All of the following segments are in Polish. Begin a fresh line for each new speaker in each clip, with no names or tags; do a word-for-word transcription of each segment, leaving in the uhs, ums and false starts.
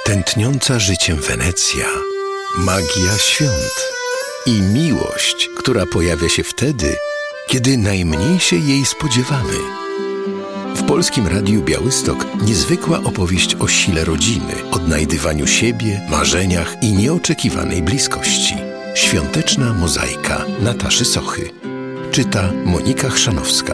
tętniąca życiem Wenecja, magia świąt i miłość, która pojawia się wtedy, kiedy najmniej się jej spodziewamy. W Polskim Radiu Białystok niezwykła opowieść o sile rodziny, odnajdywaniu siebie, marzeniach i nieoczekiwanej bliskości. Świąteczna mozaika Nataszy Sochy. Czyta Monika Chrzanowska.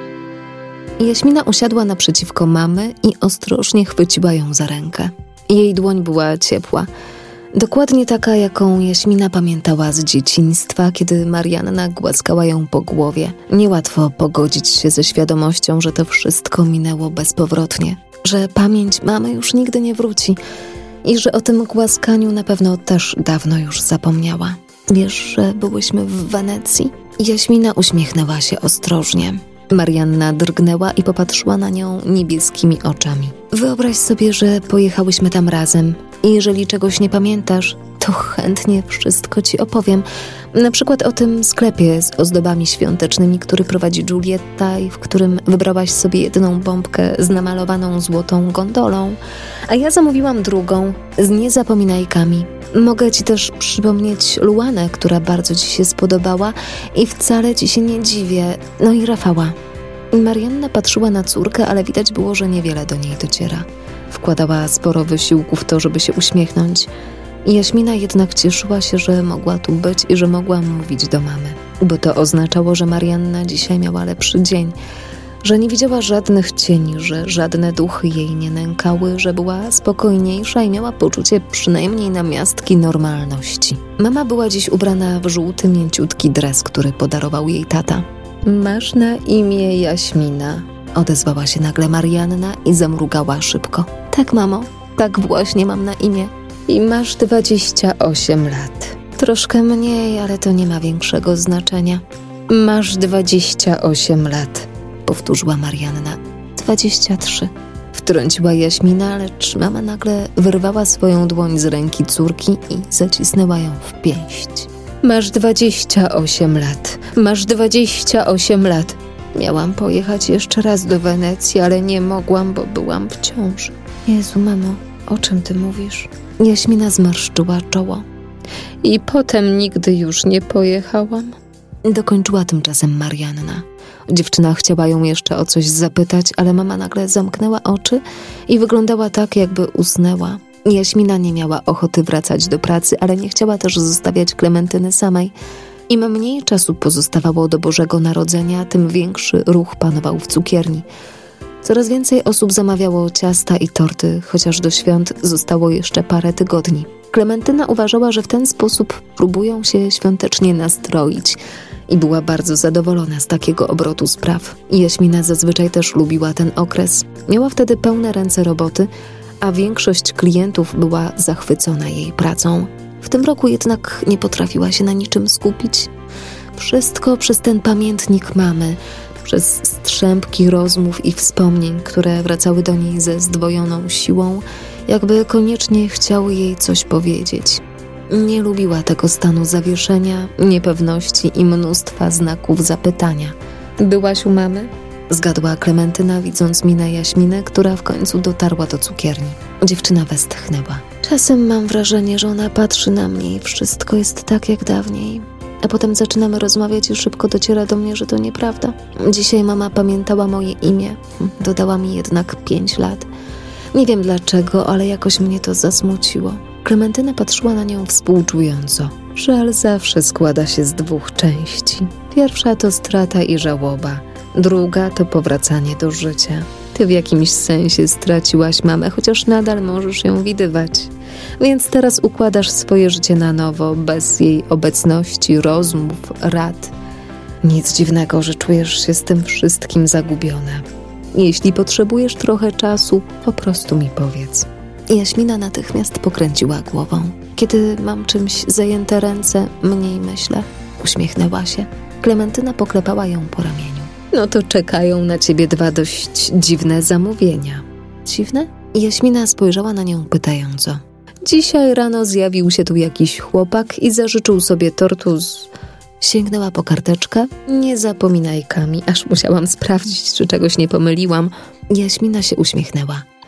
Jaśmina usiadła naprzeciwko mamy i ostrożnie chwyciła ją za rękę. Jej dłoń była ciepła. Dokładnie taka, jaką Jaśmina pamiętała z dzieciństwa, kiedy Marianna głaskała ją po głowie. Niełatwo pogodzić się ze świadomością, że to wszystko minęło bezpowrotnie, że pamięć mamy już nigdy nie wróci i że o tym głaskaniu na pewno też dawno już zapomniała. Wiesz, że byłyśmy w Wenecji? Jaśmina uśmiechnęła się ostrożnie. Marianna drgnęła i popatrzyła na nią niebieskimi oczami. Wyobraź sobie, że pojechałyśmy tam razem i jeżeli czegoś nie pamiętasz, to chętnie wszystko ci opowiem. Na przykład o tym sklepie z ozdobami świątecznymi, który prowadzi Giulietta i w którym wybrałaś sobie jedną bombkę z namalowaną złotą gondolą, a ja zamówiłam drugą z niezapominajkami. Mogę ci też przypomnieć Luanę, która bardzo ci się spodobała i wcale ci się nie dziwię. No i Rafała. Marianna patrzyła na córkę, ale widać było, że niewiele do niej dociera. Wkładała sporo wysiłku w to, żeby się uśmiechnąć. Jaśmina jednak cieszyła się, że mogła tu być i że mogła mówić do mamy. Bo to oznaczało, że Marianna dzisiaj miała lepszy dzień. Że nie widziała żadnych cieni, że żadne duchy jej nie nękały, że była spokojniejsza i miała poczucie przynajmniej namiastki normalności. Mama była dziś ubrana w żółty, mięciutki dres, który podarował jej tata. Masz na imię Jaśmina, odezwała się nagle Marianna i zamrugała szybko. Tak, mamo, tak właśnie mam na imię. I masz dwadzieścia osiem lat. Troszkę mniej, ale to nie ma większego znaczenia. Masz dwadzieścia osiem lat. Powtórzyła Marianna. Dwadzieścia trzy. Wtrąciła Jaśmina, lecz mama nagle wyrwała swoją dłoń z ręki córki i zacisnęła ją w pięść. Masz dwadzieścia osiem lat. Masz dwadzieścia osiem lat. Miałam pojechać jeszcze raz do Wenecji, ale nie mogłam, bo byłam w ciąży. Jezu, mamo, o czym ty mówisz? Jaśmina zmarszczyła czoło. I potem nigdy już nie pojechałam. Dokończyła tymczasem Marianna. Dziewczyna chciała ją jeszcze o coś zapytać, ale mama nagle zamknęła oczy i wyglądała tak, jakby usnęła. Jaśmina nie miała ochoty wracać do pracy, ale nie chciała też zostawiać Klementyny samej. Im mniej czasu pozostawało do Bożego Narodzenia, tym większy ruch panował w cukierni. Coraz więcej osób zamawiało ciasta i torty, chociaż do świąt zostało jeszcze parę tygodni. Klementyna uważała, że w ten sposób próbują się świątecznie nastroić i była bardzo zadowolona z takiego obrotu spraw. Jaśmina zazwyczaj też lubiła ten okres. Miała wtedy pełne ręce roboty, a większość klientów była zachwycona jej pracą. W tym roku jednak nie potrafiła się na niczym skupić. Wszystko przez ten pamiętnik mamy, przez strzępki rozmów i wspomnień, które wracały do niej ze zdwojoną siłą, jakby koniecznie chciały jej coś powiedzieć. Nie lubiła tego stanu zawieszenia, niepewności i mnóstwa znaków zapytania. Byłaś u mamy? Zgadła Klementyna, widząc minę Jaśminy, która w końcu dotarła do cukierni. Dziewczyna westchnęła. Czasem mam wrażenie, że ona patrzy na mnie i wszystko jest tak jak dawniej. A potem zaczynamy rozmawiać i szybko dociera do mnie, że to nieprawda. Dzisiaj mama pamiętała moje imię. Dodała mi jednak pięć lat. Nie wiem dlaczego, ale jakoś mnie to zasmuciło. Klementyna patrzyła na nią współczująco. Żal zawsze składa się z dwóch części. Pierwsza to strata i żałoba. Druga to powracanie do życia. Ty w jakimś sensie straciłaś mamę, chociaż nadal możesz ją widywać. Więc teraz układasz swoje życie na nowo, bez jej obecności, rozmów, rad. Nic dziwnego, że czujesz się z tym wszystkim zagubiona. Jeśli potrzebujesz trochę czasu, po prostu mi powiedz. Jaśmina natychmiast pokręciła głową. Kiedy mam czymś zajęte ręce, mniej myślę. Uśmiechnęła się. Klementyna poklepała ją po ramieniu. No to czekają na ciebie dwa dość dziwne zamówienia. Dziwne? Jaśmina spojrzała na nią pytająco. Dzisiaj rano zjawił się tu jakiś chłopak i zażyczył sobie tortu z... Sięgnęła po karteczkę, niezapominajkami, aż musiałam sprawdzić, czy czegoś nie pomyliłam. Jaśmina się uśmiechnęła.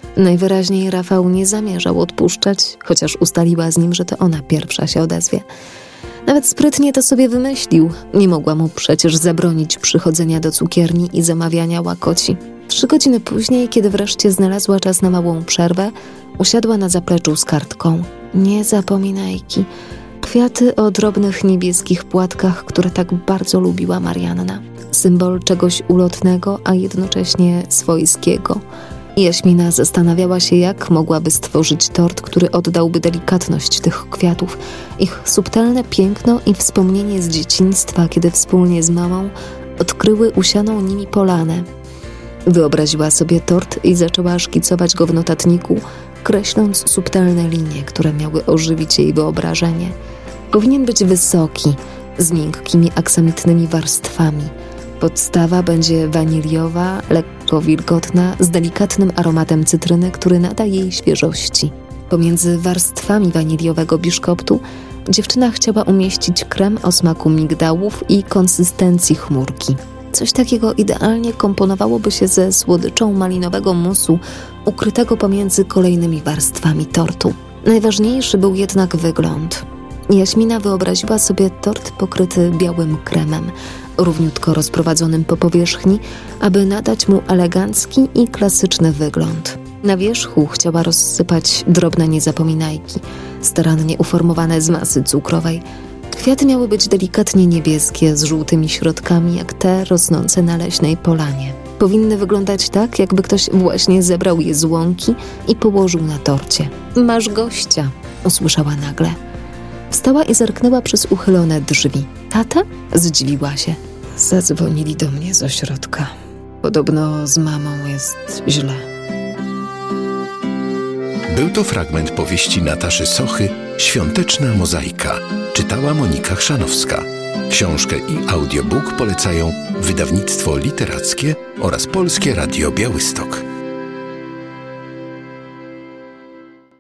Najwyraźniej Rafał nie zamierzał odpuszczać, chociaż ustaliła z nim, że to ona pierwsza się odezwie. Nawet sprytnie to sobie wymyślił. Nie mogła mu przecież zabronić przychodzenia do cukierni i zamawiania łakoci. Trzy godziny później, kiedy wreszcie znalazła czas na małą przerwę, usiadła na zapleczu z kartką. Nie zapominajki. Kwiaty o drobnych niebieskich płatkach, które tak bardzo lubiła Marianna. Symbol czegoś ulotnego, a jednocześnie swojskiego. Jaśmina zastanawiała się, jak mogłaby stworzyć tort, który oddałby delikatność tych kwiatów, ich subtelne piękno i wspomnienie z dzieciństwa, kiedy wspólnie z mamą odkryły usianą nimi polanę. Wyobraziła sobie tort i zaczęła szkicować go w notatniku, kreśląc subtelne linie, które miały ożywić jej wyobrażenie. Powinien być wysoki, z miękkimi aksamitnymi warstwami. Podstawa będzie waniliowa, lekko wilgotna, z delikatnym aromatem cytryny, który nada jej świeżości. Pomiędzy warstwami waniliowego biszkoptu dziewczyna chciała umieścić krem o smaku migdałów i konsystencji chmurki. Coś takiego idealnie komponowałoby się ze słodyczą malinowego musu ukrytego pomiędzy kolejnymi warstwami tortu. Najważniejszy był jednak wygląd. Jaśmina wyobraziła sobie tort pokryty białym kremem, równiutko rozprowadzonym po powierzchni, aby nadać mu elegancki i klasyczny wygląd. Na wierzchu chciała rozsypać drobne niezapominajki, starannie uformowane z masy cukrowej. Kwiaty miały być delikatnie niebieskie, z żółtymi środkami, jak te rosnące na leśnej polanie. Powinny wyglądać tak, jakby ktoś właśnie zebrał je z łąki i położył na torcie. Masz gościa, usłyszała nagle. Wstała i zerknęła przez uchylone drzwi. Tata? Zdziwiła się. Zadzwonili do mnie z ośrodka. Podobno z mamą jest źle.
Był to fragment powieści Nataszy Sochy „Świąteczna mozaika”. Czytała Monika Chrzanowska. Książkę i audiobook polecają Wydawnictwo Literackie oraz Polskie Radio Białystok.